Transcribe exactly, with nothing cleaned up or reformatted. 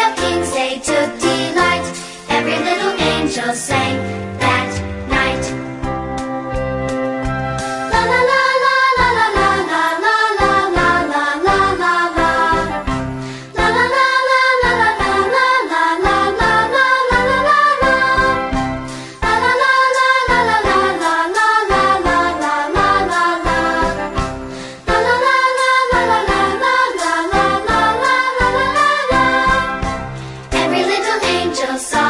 the kings they took delight. Every little angel sang that night. La la la la la la la la la la la la la la la. La la la la la la la la la la la la la la la la. La la la la la la la la la la la la la la la. La la la la la la la la la la la la la la. Every little angel saw